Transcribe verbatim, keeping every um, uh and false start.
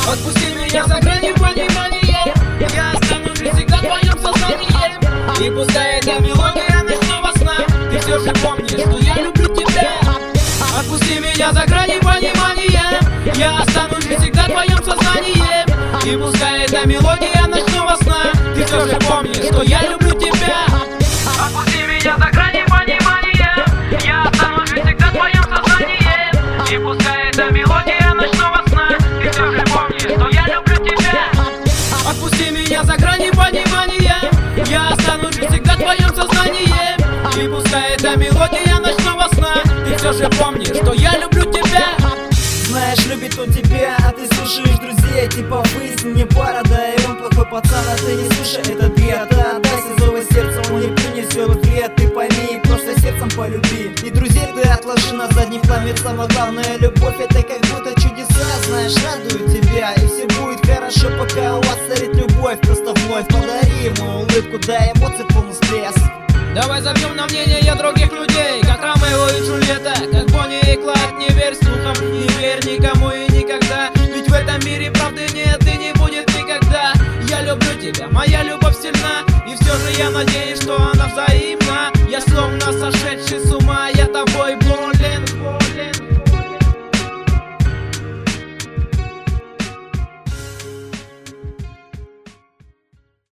Отпусти меня за гранью понимания, я останусь всегда в твоем сознании. И пускай эта мелодия ночного сна, ты все же помнишь, что я люблю тебя. Отпусти меня за гранью понимания, я останусь всегда в твоем сознании. И пускай эта мелодия ночного сна, ты все же помнишь, что я люблю тебя. Отпусти меня за гранью понимания, я останусь всегда в твоем сознании. И пускай эта мелодия ночного сна, ты все же помнишь, что я люблю тебя. Отпусти меня за грани понимания, я останусь всегда в твоем сознании. И пускай эта мелодия ночного сна, ты все же помнишь, что я люблю тебя. Знаешь, любит он тебя, а ты слушаешь друзей. Типа выясни, не пара, да и он плохой пацан, а ты не слушай этот бред. Да, отдайся зову сердца, он не принесет вред. Ты пойми, просто сердцем полюби. И друзей ты отложи на задний план, ведь самое главное, любовь это как будто чудеса. Знаешь, радует тебя, и все будет хорошо, пока у вас царит любовь. Просто вновь подари ему улыбку, дай эмоции полный стресс. Давай забьем на мнение других людей, как Ромео и Джульетта, как Бонни и Клайд. Не верь слухам, не верь никому и никогда, ведь в этом мире правды нет и не будет никогда. Я люблю тебя, моя любовь сильна, и все же я надеюсь, что